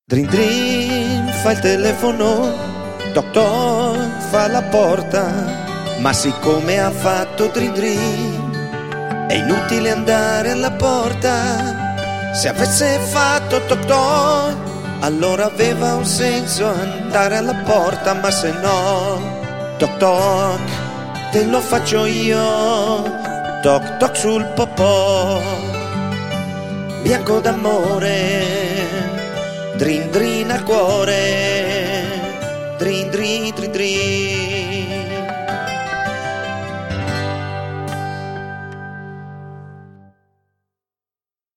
Drin drin, fa il telefono, toc toc, fa la porta, ma siccome ha fatto drin drin, è inutile andare alla porta. Se avesse fatto toc toc, allora aveva un senso andare alla porta, ma se no, toc toc, te lo faccio io, toc toc sul popò, bianco d'amore, drin drin al cuore,